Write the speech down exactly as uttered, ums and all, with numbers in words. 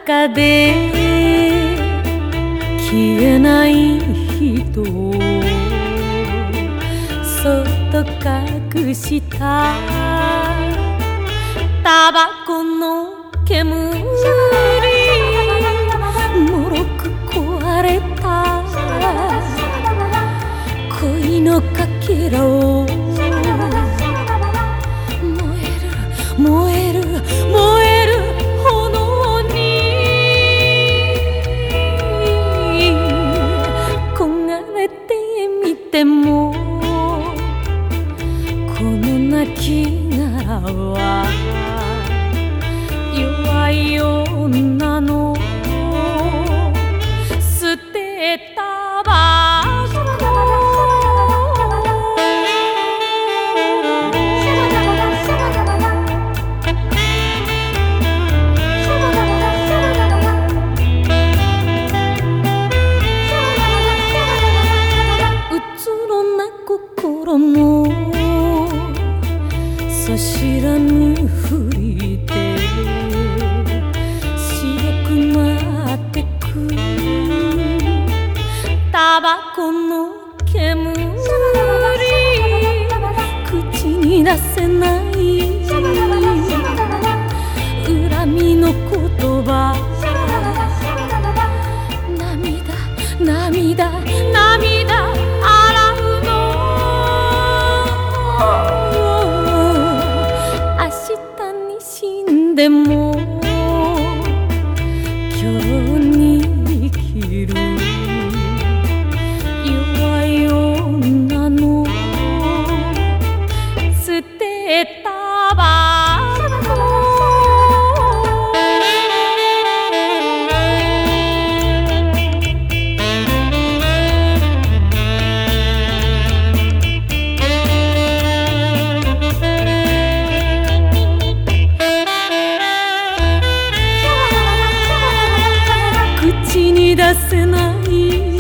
中で消えない人をそっと隠したタバコの煙もろく壊れた恋のかけらを燃える燃える燃える炎に焦がれてみてもこの泣き殻は弱い女の捨てたば心もそ知らぬふりで白く舞ってくタバコの煙口に出せない恨みの言葉涙涙涙でも今日に生きる弱い女の捨てたば口に出せない